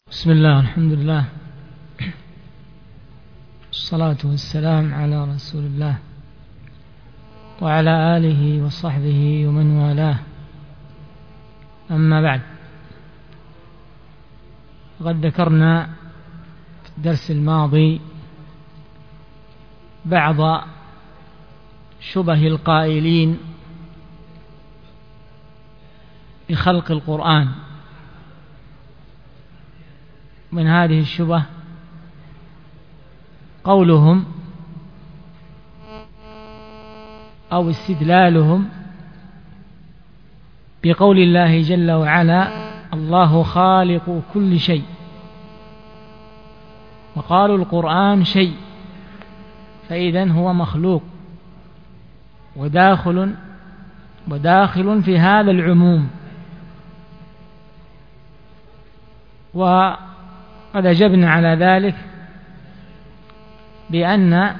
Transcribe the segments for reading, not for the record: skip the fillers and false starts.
بسم الله، الحمد لله، الصلاة والسلام على رسول الله وعلى آله وصحبه ومن والاه، أما بعد. قد ذكرنا في الدرس الماضي بعض شبه القائلين بخلق القرآن. من هذه الشبه قولهم أو استدلالهم بقول الله جل وعلا: الله خالق كل شيء، وقالوا القرآن شيء، فإذن هو مخلوق وداخل في هذا العموم. وقد أجبنا على ذلك بأن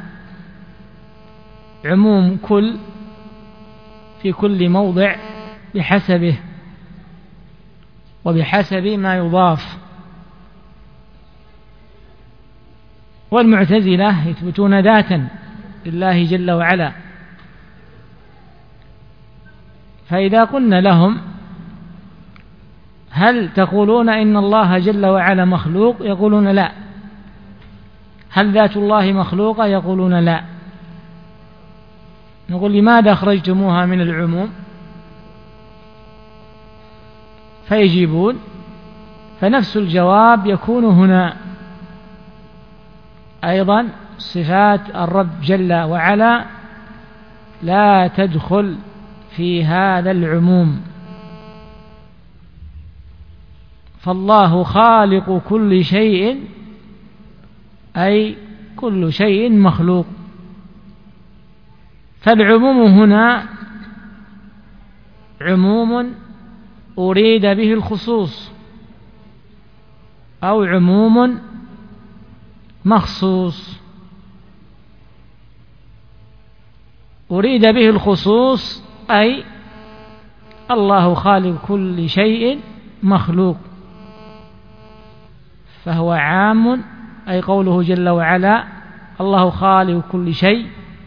عموم كل في كل موضع بحسبه وبحسب ما يضاف. والمعتزلة يثبتون ذاتا لله جل وعلا، فإذا قلنا لهم: هل تقولون إن الله جل وعلا مخلوق؟ يقولون لا. هل ذات الله مخلوقة؟ يقولون لا. نقول: لماذا أخرجتموها من العموم؟ فيجيبون، فنفس الجواب يكون هنا أيضا: صفات الرب جل وعلا لا تدخل في هذا العموم، فالله خالق كل شيء، أي كل شيء مخلوق. فالعموم هنا عموم أريد به الخصوص، أو عموم مخصوص. أريد به الخصوص أي الله خالق كل شيء مخلوق، فهو عام، أي قوله جل وعلا: الله خالق كل شيء،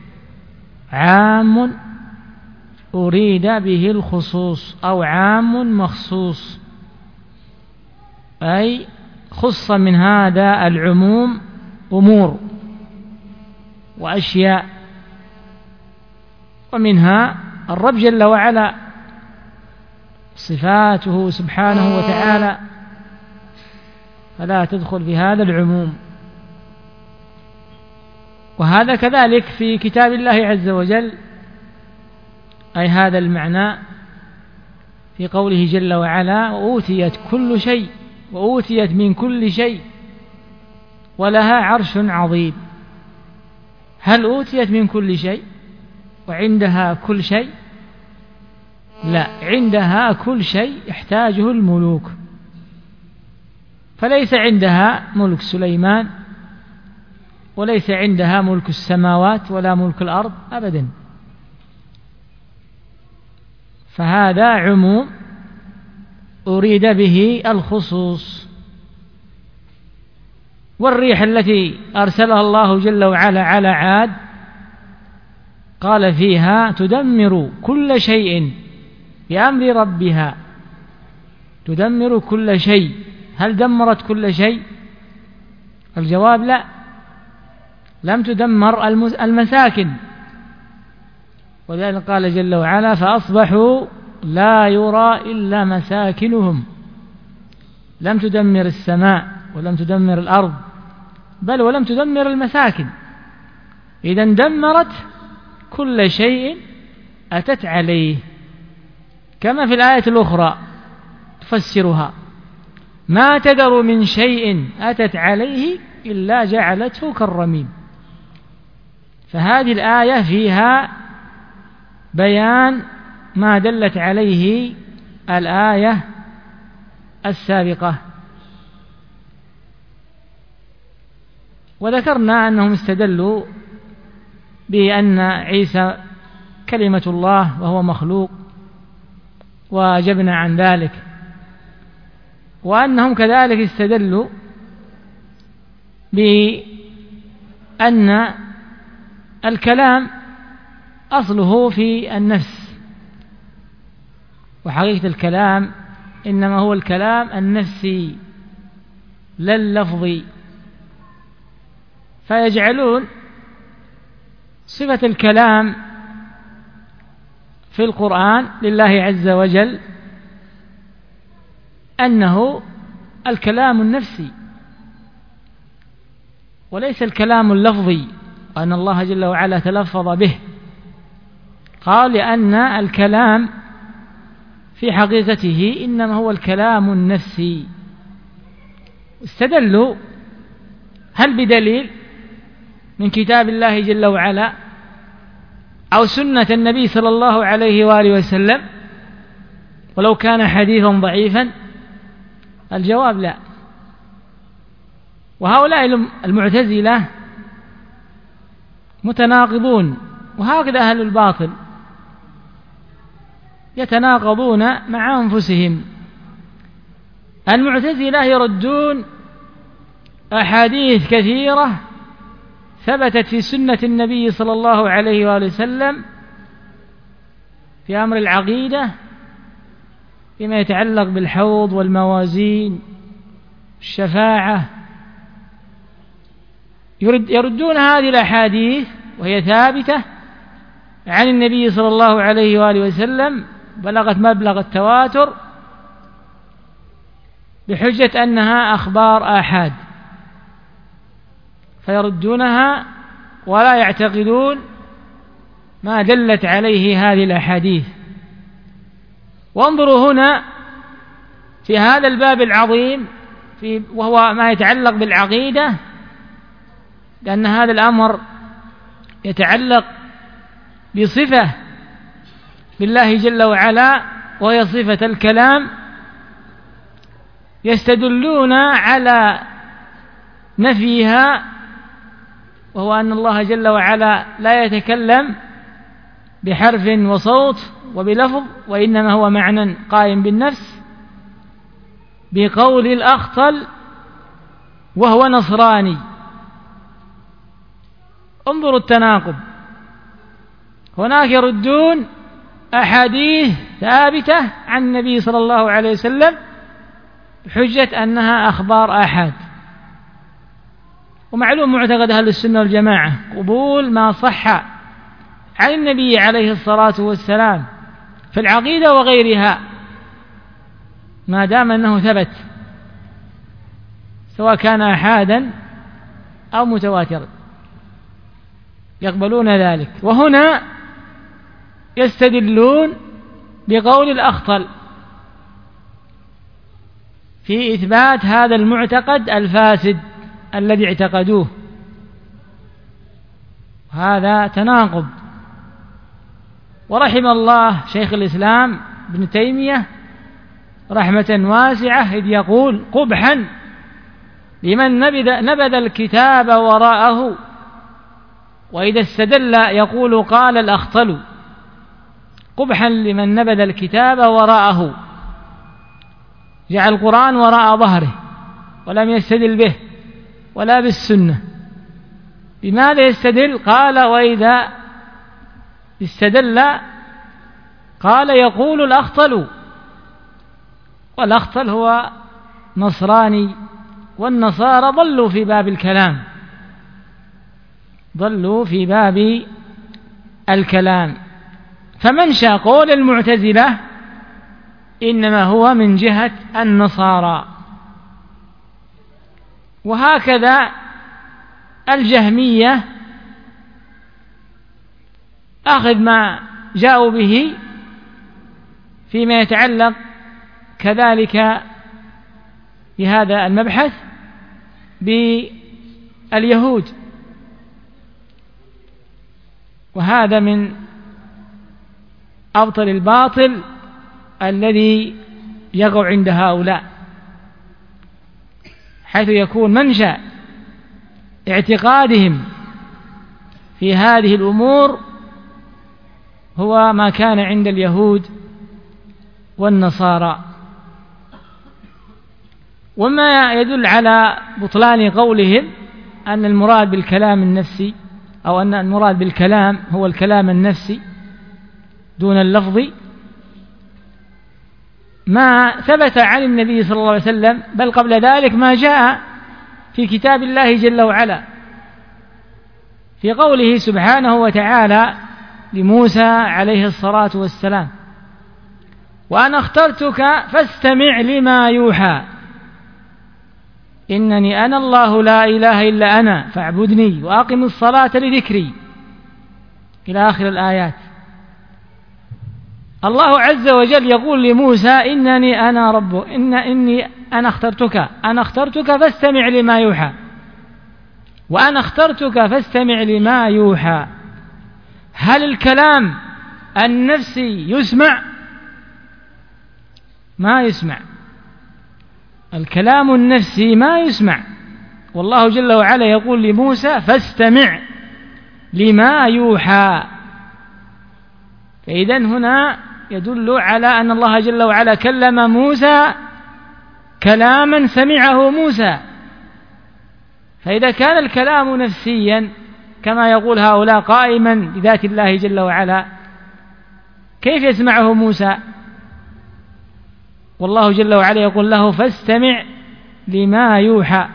عام أريد به الخصوص، أو عام مخصوص، أي خص من هذا العموم أمور وأشياء، ومنها الرب جل وعلا صفاته سبحانه وتعالى، فلا تدخل في هذا العموم. وهذا كذلك في كتاب الله عز وجل، أي هذا المعنى في قوله جل وعلا: وأوتيت كل شيء، وأوتيت من كل شيء ولها عرش عظيم. هل أوتيت من كل شيء وعندها كل شيء؟ لا، عندها كل شيء يحتاجه الملوك، فليس عندها ملك سليمان، وليس عندها ملك السماوات ولا ملك الأرض أبدا. فهذا عموم أريد به الخصوص. والريح التي أرسلها الله جل وعلا على عاد قال فيها: تدمر كل شيء بأمر ربها. تدمر كل شيء. هل دمرت كل شيء؟ الجواب لا، لم تدمر المساكن، ولذلك قال جل وعلا: فأصبحوا لا يرى إلا مساكنهم. لم تدمر السماء ولم تدمر الأرض، بل ولم تدمر المساكن. إذن دمرت كل شيء أتت عليه، كما في الآية الأخرى تفسرها: ما تذر من شيء أتت عليه إلا جعلته كالرميم. فهذه الآية فيها بيان ما دلت عليه الآية السابقة. وذكرنا أنهم استدلوا بأن عيسى كلمة الله وهو مخلوق، وأجبنا عن ذلك. وأنهم كذلك استدلوا بأن الكلام أصله في النفس، وحقيقة الكلام إنما هو الكلام النفسي لا اللفظي، فيجعلون صفة الكلام في القرآن لله عز وجل أنه الكلام النفسي وليس الكلام اللفظي، وأن الله جل وعلا تلفظ به. قال لأن الكلام في حقيقته إنما هو الكلام النفسي. استدلوا هل بدليل من كتاب الله جل وعلا أو سنة النبي صلى الله عليه وآله وسلم ولو كان حديثا ضعيفا؟ الجواب لا. وهؤلاء المعتزلة متناقضون، وهكذا أهل الباطل يتناقضون مع أنفسهم. المعتزلة يردون أحاديث كثيرة ثبتت في سنة النبي صلى الله عليه وآله وسلم في أمر العقيدة فيما يتعلق بالحوض والموازين الشفاعة، يردون هذه الأحاديث وهي ثابتة عن النبي صلى الله عليه وآله وسلم بلغت مبلغ التواتر بحجة أنها أخبار آحاد، فيردونها ولا يعتقدون ما دلت عليه هذه الأحاديث. وانظروا هنا في هذا الباب العظيم وهو ما يتعلق بالعقيدة، لأن هذا الأمر يتعلق بصفة بالله جل وعلا وهي صفة الكلام، يستدلون على نفيها، وهو أن الله جل وعلا لا يتكلم بحرف وصوت وبلفظ، وإنما هو معنى قائم بالنفس، بقول الأخطل وهو نصراني. انظروا التناقض، هناك يردون أحاديث ثابتة عن النبي صلى الله عليه وسلم بحجة أنها أخبار آحاد. ومعلوم معتقد أهل السنة والجماعة قبول ما صح عن النبي عليه الصلاة والسلام في العقيدة وغيرها ما دام أنه ثبت، سواء كان آحادا أو متواترا، يقبلون ذلك. وهنا يستدلون بقول الأخطل في إثبات هذا المعتقد الفاسد الذي اعتقدوه. هذا تناقض. ورحم الله شيخ الإسلام ابن تيمية رحمة واسعة إذ يقول: قبحا لمن نبذ الكتاب وراءه، وإذا استدل يقول قال الأخطل. قبحا لمن نبذ الكتاب وراءه، جعل القرآن وراء ظهره ولم يستدل به ولا بالسنة. بماذا يستدل؟ قال: وإذا استدل قال يقول الأخطل. والأخطل هو نصراني، والنصارى ضلوا في باب الكلام، ضلوا في باب الكلام. فمنشأ قول المعتزلة إنما هو من جهة النصارى. وهكذا الجهمية أخذ ما جاءوا به فيما يتعلق كذلك بهذا المبحث باليهود، وهذا من أبطل الباطل الذي يقع عند هؤلاء، حيث يكون منشأ اعتقادهم في هذه الأمور هو ما كان عند اليهود والنصارى. وما يدل على بطلان قولهم أن المراد بالكلام النفسي أو أن المراد بالكلام هو الكلام النفسي دون اللفظ ما ثبت عن النبي صلى الله عليه وسلم، بل قبل ذلك ما جاء في كتاب الله جل وعلا في قوله سبحانه وتعالى لموسى عليه الصلاة والسلام: وأنا اخترتك فاستمع لما يوحى إنني أنا الله لا إله إلا أنا فاعبدني وأقم الصلاة لذكري، إلى آخر الآيات. الله عز وجل يقول لموسى: إنني أنا ربك، إني أنا اخترتك فاستمع لما يوحى، وأنا اخترتك فاستمع لما يوحى. هل الكلام النفسي يسمع؟ ما يسمع. الكلام النفسي ما يسمع، والله جل وعلا يقول لموسى: فاستمع لما يوحى. فإذن هنا يدل على أن الله جل وعلا كلم موسى كلاما سمعه موسى. فإذا كان الكلام نفسيا كما يقول هؤلاء قائما بذات الله جل وعلا، كيف يسمعه موسى؟ والله جل وعلا يقول له: فاستمع لما يوحى.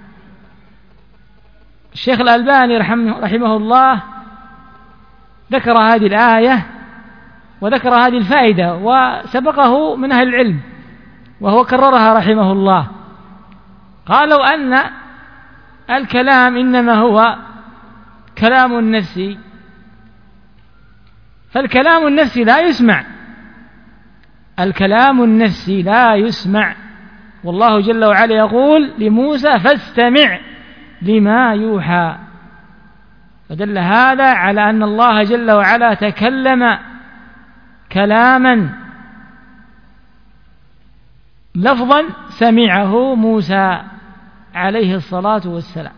الشيخ الألباني رحمه الله ذكر هذه الآية وذكر هذه الفائدة، وسبقه من أهل العلم وهو كررها رحمه الله. قالوا أن الكلام إنما هو كلام نفسي، فالكلام النفسي لا يسمع، الكلام النفسي لا يسمع. والله جل وعلا يقول لموسى: فاستمع لما يوحى. فدل هذا على أن الله جل وعلا تكلم كلاما لفظا سمعه موسى عليه الصلاة والسلام.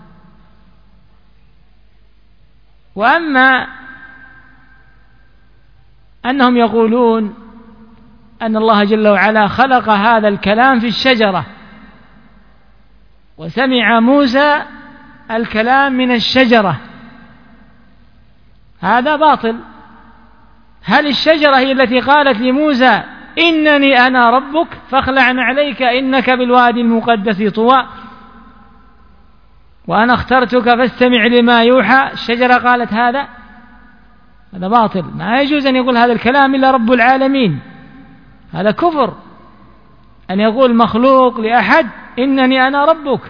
وأما أنهم يقولون أن الله جل وعلا خلق هذا الكلام في الشجرة وسمع موسى الكلام من الشجرة، هذا باطل. هل الشجرة هي التي قالت لموسى: إنني أنا ربك فاخلع عليك إنك بالوادي المقدس طوى وأنا اخترتك فاستمع لما يوحى؟ الشجرة قالت هذا باطل. ما يجوز أن يقول هذا الكلام إلا رب العالمين. هذا كفر أن يقول مخلوق لأحد: إنني أنا ربك.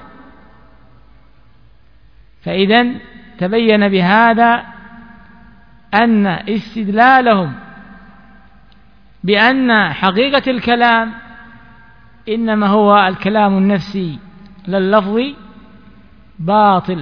فإذن تبين بهذا أن استدلالهم بأن حقيقة الكلام إنما هو الكلام النفسي لا اللفظي باطل.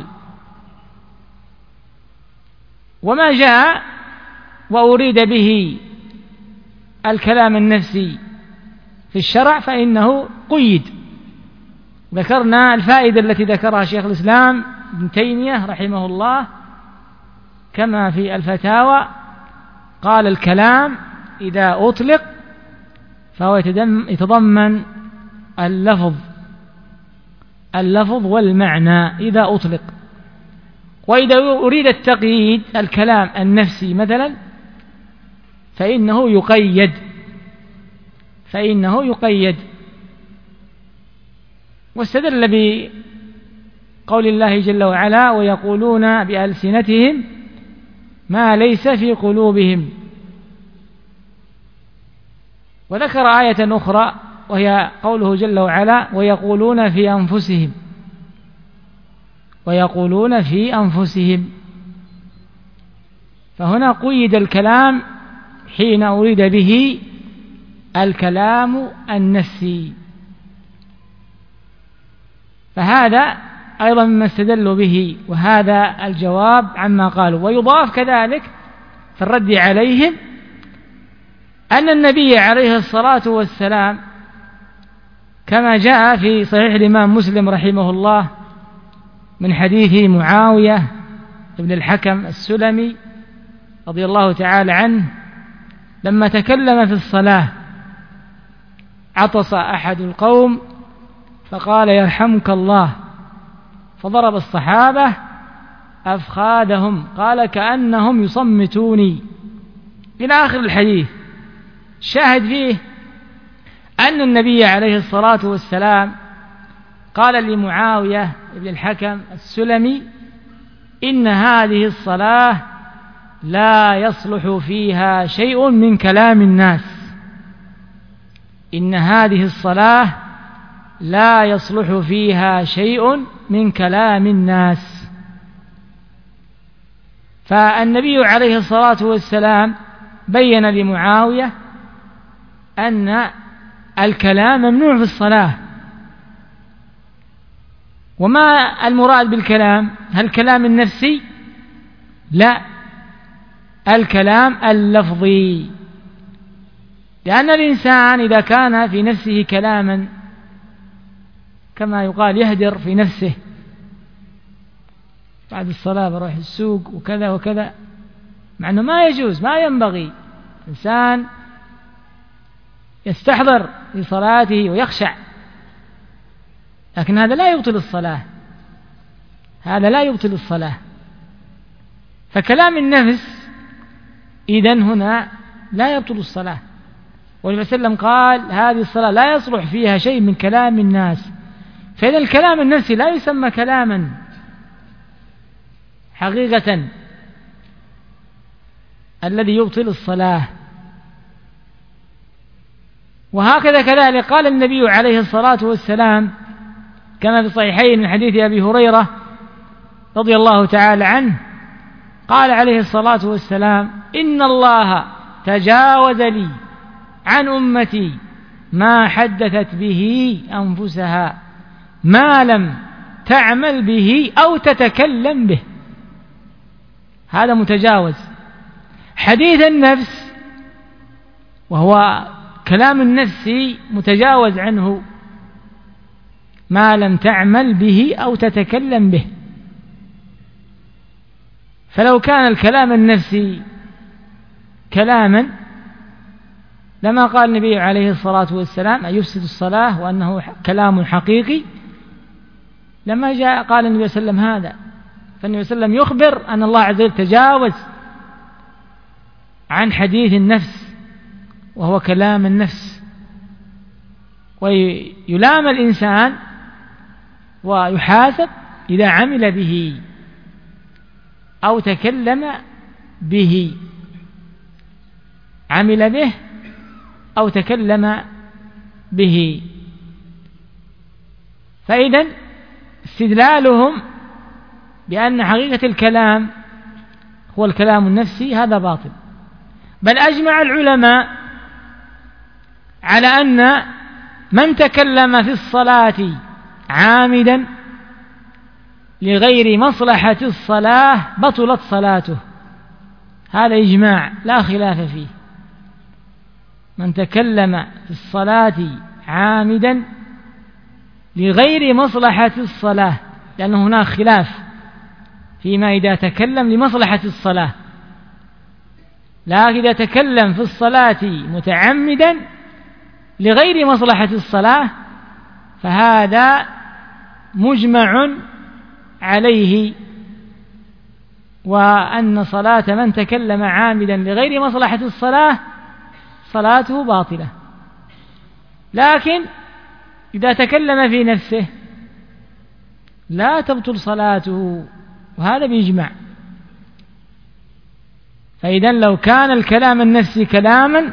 وما جاء وأريد به الكلام النفسي في الشرع فإنه قيد. ذكرنا الفائدة التي ذكرها شيخ الإسلام ابن تيمية رحمه الله كما في الفتاوى، قال: الكلام إذا أطلق فهو يتضمن اللفظ والمعنى إذا أطلق. وإذا أريد التقييد الكلام النفسي مثلا فإنه يقيد. واستدل بقول الله جل وعلا: ويقولون بألسنتهم ما ليس في قلوبهم. وذكر آية أخرى وهي قوله جل وعلا: ويقولون في أنفسهم. فهنا قيد الكلام حين أريد به الكلام النفسي. فهذا أيضا مما استدلوا به، وهذا الجواب عما قالوا. ويضاف كذلك في الرد عليهم أن النبي عليه الصلاة والسلام كما جاء في صحيح الإمام مسلم رحمه الله من حديث معاوية بن الحكم السلمي رضي الله تعالى عنه، لما تكلم في الصلاة عطس أحد القوم فقال يرحمك الله، فضرب الصحابة أفخاذهم، قال كأنهم يصمتوني، إلى آخر الحديث. شاهد فيه أن النبي عليه الصلاة والسلام قال لمعاوية بن الحكم السلمي: إن هذه الصلاة لا يصلح فيها شيء من كلام الناس، إن هذه الصلاة لا يصلح فيها شيء من كلام الناس. فالنبي عليه الصلاة والسلام بين لمعاوية أن الكلام ممنوع في الصلاة. وما المراد بالكلام؟ هل الكلام النفسي؟ لا، الكلام اللفظي، لأن الإنسان إذا كان في نفسه كلاما كما يقال يهدر في نفسه، بعد الصلاة بروح السوق وكذا وكذا، مع أنه ما يجوز، ما ينبغي إنسان يستحضر في صلاته ويخشع، لكن هذا لا يبطل الصلاة، هذا لا يبطل الصلاة. فكلام النفس إذن هنا لا يبطل الصلاة. والنبي صلى الله عليه وسلم قال هذه الصلاة لا يصلح فيها شيء من كلام الناس. فإذا الكلام النفسي لا يسمى كلاما حقيقة الذي يبطل الصلاة. وهكذا كذلك قال النبي عليه الصلاة والسلام كما في الصحيحين من حديث أبي هريرة رضي الله تعالى عنه، قال عليه الصلاة والسلام: إن الله تجاوز لي عن أمتي ما حدثت به أنفسها ما لم تعمل به أو تتكلم به. هذا متجاوز. حديث النفس وهو كلام النفس متجاوز عنه ما لم تعمل به أو تتكلم به. فلو كان الكلام النفسي كلاما لما قال النبي عليه الصلاة والسلام أن يفسد الصلاة وأنه كلام حقيقي، لما جاء قال النبي صلى الله عليه وسلم هذا. فالنبي صلى الله عليه وسلم يخبر أن الله عز وجل تجاوز عن حديث النفس وهو كلام النفس، ويلام الإنسان ويحاسب إذا عمل به أو تكلم به، عمل به أو تكلم به. فإذا استدلالهم بأن حقيقة الكلام هو الكلام النفسي هذا باطل. بل أجمع العلماء على أن من تكلم في الصلاة عامدا لغير مصلحة الصلاة بطلت صلاته. هذا إجماع لا خلاف فيه. من تكلم في الصلاة عامدا لغير مصلحة الصلاة، لأن هناك خلاف فيما إذا تكلم لمصلحة الصلاة، لكن إذا تكلم في الصلاة متعمدا لغير مصلحة الصلاة فهذا مجمع عليه، وأن صلاة من تكلم عامدا لغير مصلحة الصلاة صلاته باطلة. لكن إذا تكلم في نفسه لا تبطل صلاته، وهذا بإجماع. فإذا لو كان الكلام النفسي كلاما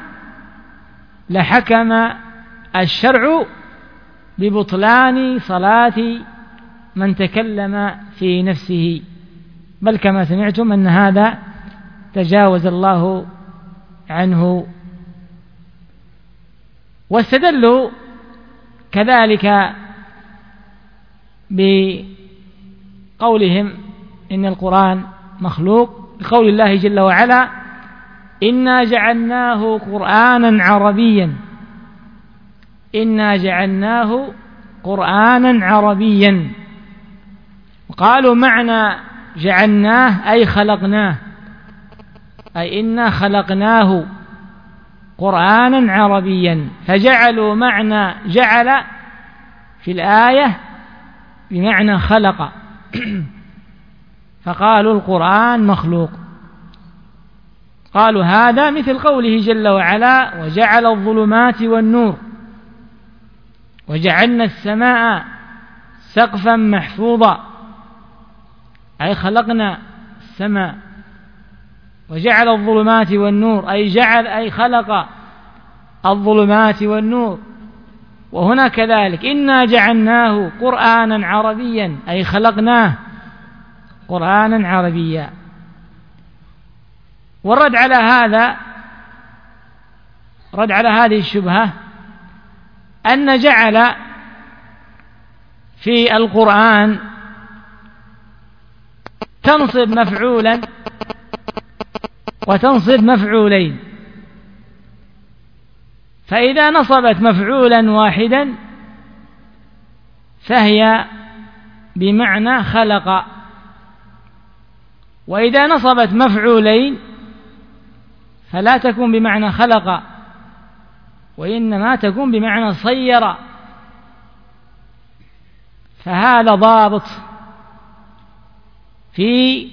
لحكم الشرع ببطلان صلاة من تكلم في نفسه، بل كما سمعتم أن هذا تجاوز الله عنه. واستدلوا كذلك بقولهم إن القرآن مخلوق بقول الله جل وعلا: إنا جعلناه قرآنا عربيا، إنا جعلناه قرآنا عربيا. وقالوا معنى جعلناه أي خلقناه، أي إنا خلقناه قرآنا عربيا، فجعلوا معنى جعل في الآية بمعنى خلق فقالوا القرآن مخلوق. قالوا هذا مثل قوله جل وعلا وجعل الظلمات والنور وجعلنا السماء سقفا محفوظا، أي خلقنا السماء، وجعل الظلمات والنور أي خلق الظلمات والنور. وهنا كذلك إنا جعلناه قرآنا عربيا أي خلقناه قرآنا عربيا. والرد على هذا، رد على هذه الشبهة، أن جعل في القرآن تنصب مفعولا وتنصب مفعولين، فإذا نصبت مفعولا واحدا فهي بمعنى خلق، وإذا نصبت مفعولين فلا تكون بمعنى خلق وإنما تكون بمعنى صير. فهذا ضابط في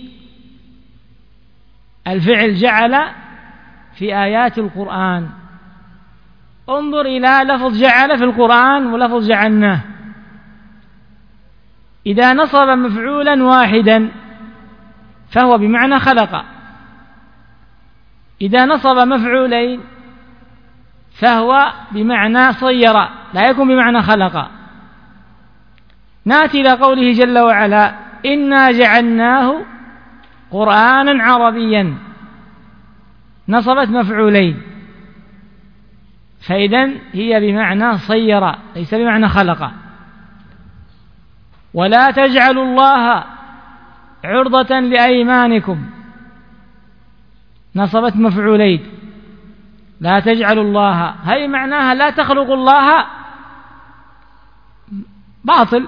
الفعل جعل في آيات القرآن. انظر إلى لفظ جعل في القرآن ولفظ جعلناه، إذا نصب مفعولا واحدا فهو بمعنى خلق، إذا نصب مفعولين فهو بمعنى صير، لا يكون بمعنى خلق. نأتي إلى قوله جل وعلا إنا جعلناه قرآنا عربيا، نصبت مفعولين، فإذن هي بمعنى صير ليس بمعنى خلق. ولا تجعلوا الله عرضة لأيمانكم، نصبت مفعولين، لا تجعلوا الله، هي معناها لا تخلقوا الله، باطل.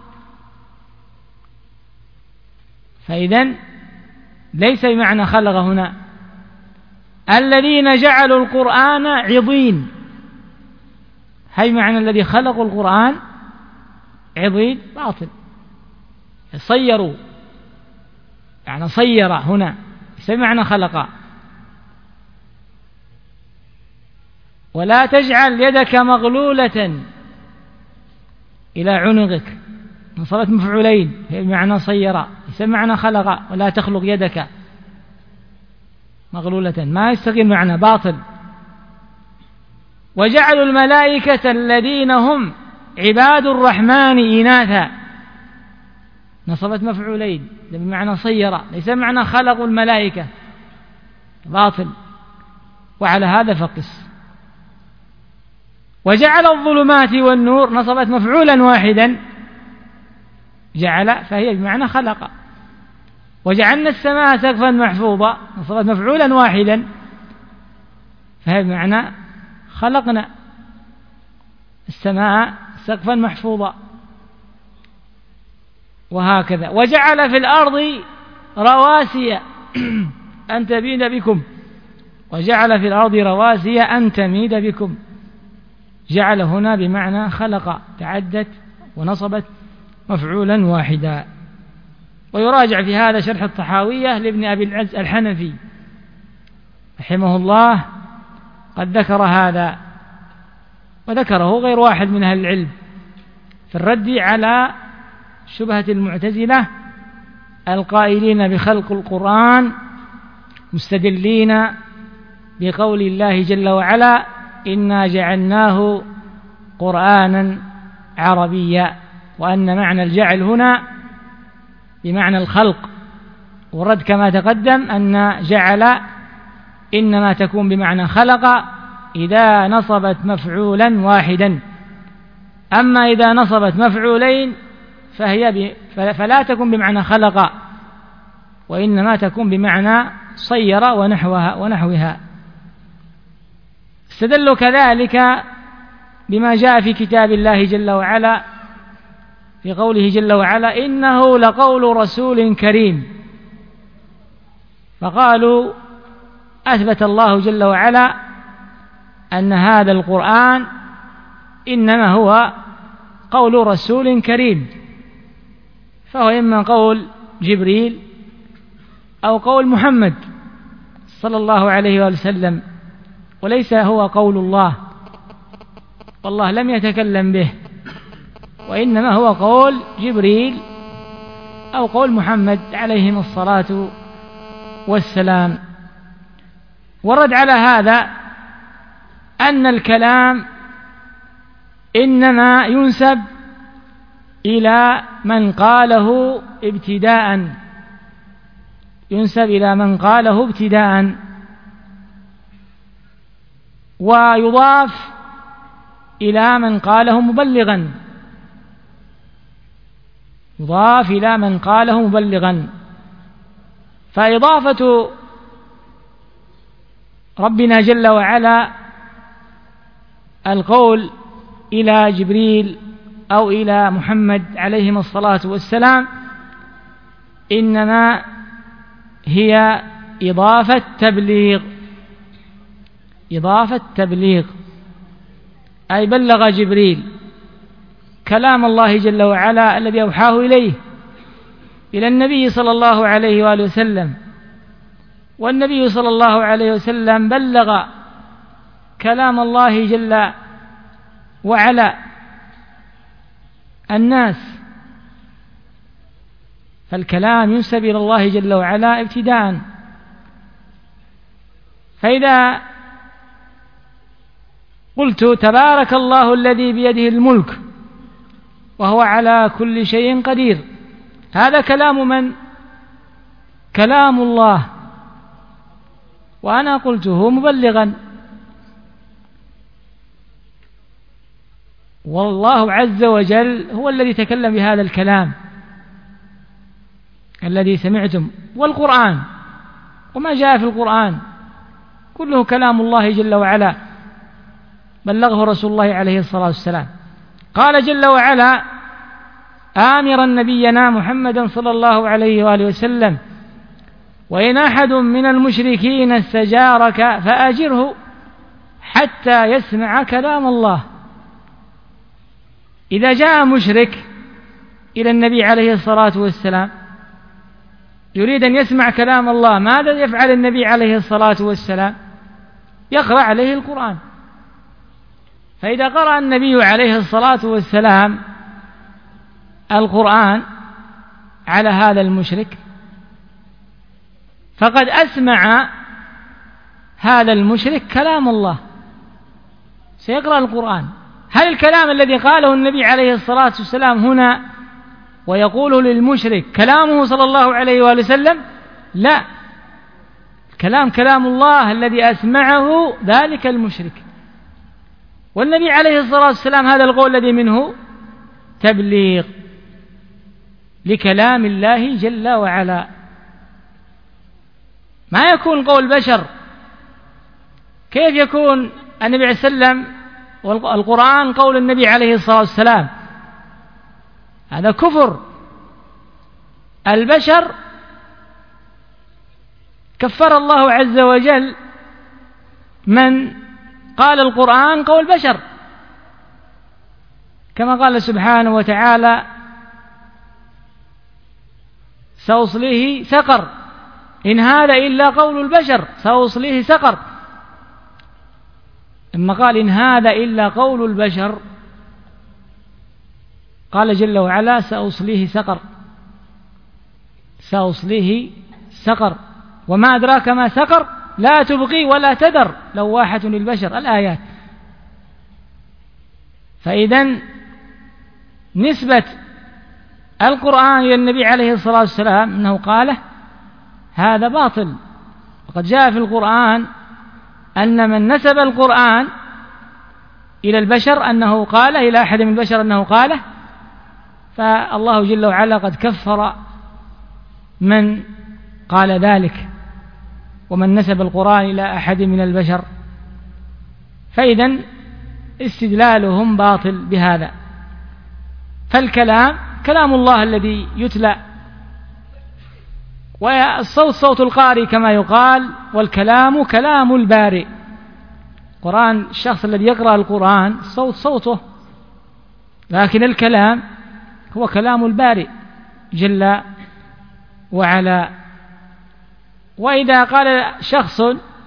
فإذن ليس بمعنى خلق هنا. الذين جعلوا القرآن عضين، هي معنى الذي خلقوا القرآن عضين، باطل. صيروا يعني صير هنا ليس بمعنى خلق. ولا تجعل يدك مغلولة إلى عنقك، نصبت مفعولين، هي بمعنى صير ليس بمعنى خلق. ولا تخلق يدك مغلولة، ما يستقيم معنى، باطل. وجعلوا الملائكة الذين هم عباد الرحمن إناثا، نصبت مفعولين بمعنى صير ليس بمعنى خلقوا الملائكة، باطل. وعلى هذا فقس. وجعل الظلمات والنور، نصبت مفعولا واحدا جعل فهي بمعنى خلق. وجعلنا السماء سقفا محفوظا، نصبت مفعولا واحدا فهي بمعنى خلقنا السماء سقفا محفوظا. وهكذا. وجعل في الأرض رواسي أن تميد بكم، وجعل في الأرض رواسي أن تميد بكم، جعل هنا بمعنى خلق، تعدت ونصبت مفعولا واحدا. ويراجع في هذا شرح الطحاوية لابن أبي العز الحنفي رحمه الله، قد ذكر هذا، وذكره غير واحد من أهل العلم في الرد على شبهة المعتزلة القائلين بخلق القرآن، مستدلين بقول الله جل وعلا إنا جعلناه قرآنا عربيا، وأن معنى الجعل هنا بمعنى الخلق. والرد كما تقدم أن جعل إنما تكون بمعنى خلق إذا نصبت مفعولا واحدا، أما إذا نصبت مفعولين فلا تكون بمعنى خلق، وإنما تكون بمعنى صير ونحوها. استدلوا كذلك بما جاء في كتاب الله جل وعلا في قوله جل وعلا إنه لقول رسول كريم، فقالوا أثبت الله جل وعلا أن هذا القرآن إنما هو قول رسول كريم، فهو إما قول جبريل أو قول محمد صلى الله عليه وسلم، وليس هو قول الله، والله لم يتكلم به، وإنما هو قول جبريل أو قول محمد عليهم الصلاة والسلام. ورد على هذا أن الكلام إنما ينسب إلى من قاله ابتداء، ينسب إلى من قاله ابتداء، ويضاف إلى من قاله مبلغا، يضاف إلى من قاله مبلغا. فإضافة ربنا جل وعلا القول إلى جبريل أو إلى محمد عليهم الصلاة والسلام إنما هي إضافة تبليغ، إضافة تبليغ، أي بلغ جبريل كلام الله جل وعلا الذي أوحاه إليه إلى النبي صلى الله عليه وآله وسلم، والنبي صلى الله عليه وسلم بلغ كلام الله جل وعلا الناس. فالكلام ينسب إلى الله جل وعلا ابتداء. فإذا قلت تبارك الله الذي بيده الملك وهو على كل شيء قدير، هذا كلام من؟ كلام الله، وأنا قلته مبلغا، والله عز وجل هو الذي تكلم بهذا الكلام الذي سمعتم. والقرآن وما جاء في القرآن كله كلام الله جل وعلا، بلغه رسول الله عليه الصلاة والسلام. قال جل وعلا آمرا نبينا محمدا صلى الله عليه وآله وسلم وإن أحد من المشركين استجارك فأجره حتى يسمع كلام الله. إذا جاء مشرك إلى النبي عليه الصلاة والسلام يريد أن يسمع كلام الله، ماذا يفعل النبي عليه الصلاة والسلام؟ يقرأ عليه القرآن. فإذا قرأ النبي عليه الصلاة والسلام القرآن على هذا المشرك فقد أسمع هذا المشرك كلام الله، سيقرأ القرآن. هل الكلام الذي قاله النبي عليه الصلاة والسلام هنا ويقوله للمشرك كلامه صلى الله عليه وآله وسلم؟ لا، كلام الله الذي أسمعه ذلك المشرك. والنبي عليه الصلاة والسلام هذا القول الذي منه تبليغ لكلام الله جل وعلا، ما يكون قول بشر. كيف يكون النبي عليه السلام والقرآن قول النبي عليه الصلاة والسلام؟ هذا كفر. البشر كفر الله عز وجل من قال القرآن قول بشر، كما قال سبحانه وتعالى سأصليه سقر إن هذا إلا قول البشر، سأصليه سقر. لما قال إن هذا إلا قول البشر قال جل وعلا سأصليه سقر، سأصليه سقر وما أدراك ما سقر لا تبقي ولا تذر لواحة للبشر، الآيات. فإذن نسبة القرآن إلى النبي عليه الصلاة والسلام أنه قاله هذا باطل. وقد جاء في القرآن أن من نسب القرآن إلى البشر أنه قاله، إلى أحد من البشر أنه قاله، فالله جل وعلا قد كفر من قال ذلك ومن نسب القرآن إلى أحد من البشر. فإذن استدلالهم باطل بهذا. فالكلام كلام الله الذي يتلى، والصوت صوت القارئ كما يقال، والكلام كلام البارئ. القرآن الشخص الذي يقرأ القرآن صوته، لكن الكلام هو كلام البارئ جل وعلا. وإذا قال شخص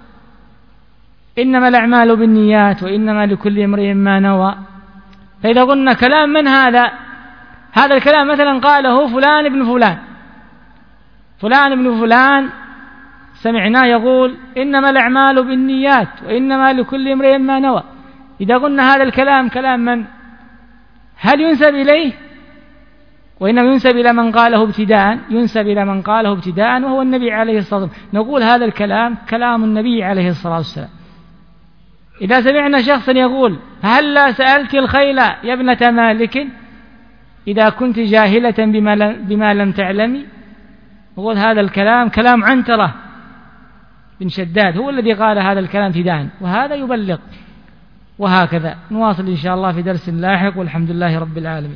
إنما الأعمال بالنيات وإنما لكل امرئ ما نوى، فإذا قلنا كلام من هذا الكلام مثلا قاله فلان ابن فلان، فلان ابن فلان سمعناه يقول إنما الأعمال بالنيات وإنما لكل امرئ ما نوى. إذا قلنا هذا الكلام كلام من؟ هل ينسب إليه؟ وإنما ينسب إلى من قاله ابتداء، ينسب إلى من قاله ابتداء وهو النبي عليه الصلاة والسلام. نقول هذا الكلام كلام النبي عليه الصلاة والسلام. إذا سمعنا شخصا يقول هلا سألت الخيل يا ابنة مالك إذا كنت جاهلة بما لم تعلمي، نقول هذا الكلام كلام عنترة بن شداد هو الذي قال هذا الكلام ابتداء، وهذا يبلغ. وهكذا نواصل إن شاء الله في درس لاحق، والحمد لله رب العالمين.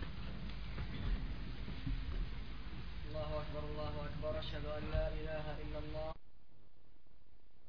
الله أكبر الله أكبر، أشهد أن لا إله إلا